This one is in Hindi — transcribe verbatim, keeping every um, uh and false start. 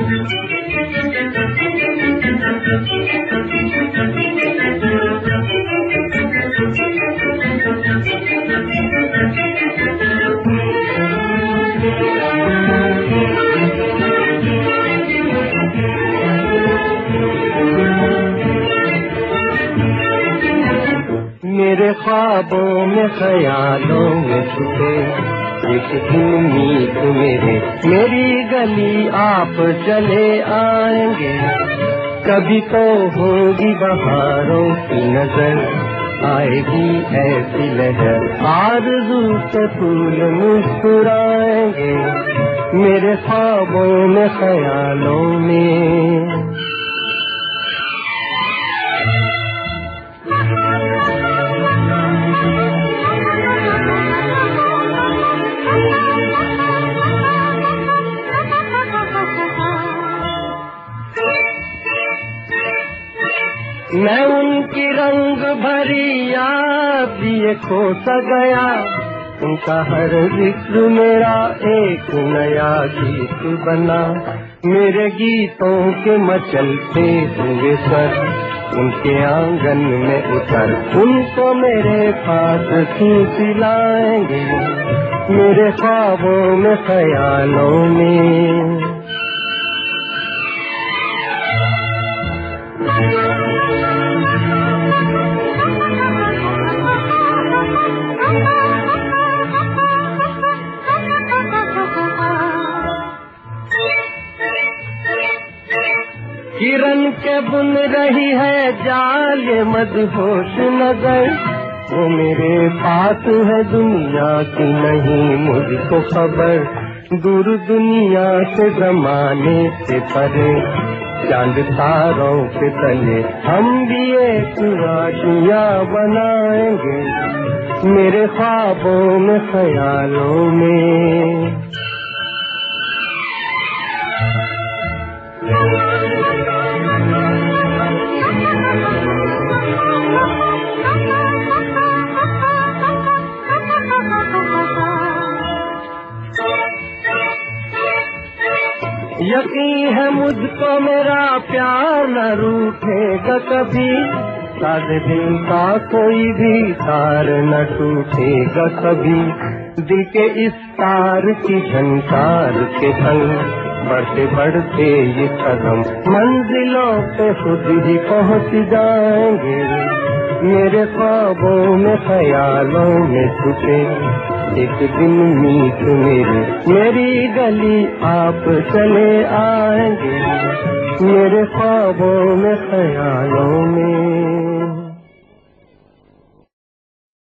मेरे ख्वाबों में ख्यालों में छुपे एक उम्मीद मेरे, मेरी गली आप चले आएंगे। कभी तो होगी बहारों की नजर, आएगी ऐसी लहर, आरज़ू से फूल मुस्कुराएंगे। मेरे ख्वाबों में ख्यालों में मैं उनकी रंग भरी याद दिए खो सा गया। उनका हर जिक्र मेरा एक नया गीत बना। मेरे गीतों के मचलते हुए सर उनके आंगन में उतर, उनको मेरे पास खींच लाएंगे। मेरे ख्वाबों में ख्यालों में किरण के बुन रही है जाल ये मदहोश नजर। वो मेरे पास है दुनिया की नहीं मुझको खबर। दूर दुनिया से जमाने से परे चांद तारों के तले हम भी एक राशियां बनाएंगे। मेरे ख्वाबों में ख्यालों में यकीन है मुझको मेरा प्यार न रूठेगा कभी। सारे दिल का कोई भी तार न टूटेगा कभी। दिल के इस तार की झंकार के संग बढ़ते बढ़ते ये कदम मंजिलों पे खुद ही पहुँच जाएंगे। मेरे ख्वाबों में ख्यालों में छुपे एक दिन मीत मेरे, मेरी गली आप चले आएंगे। मेरे ख्वाबों में ख्यालों में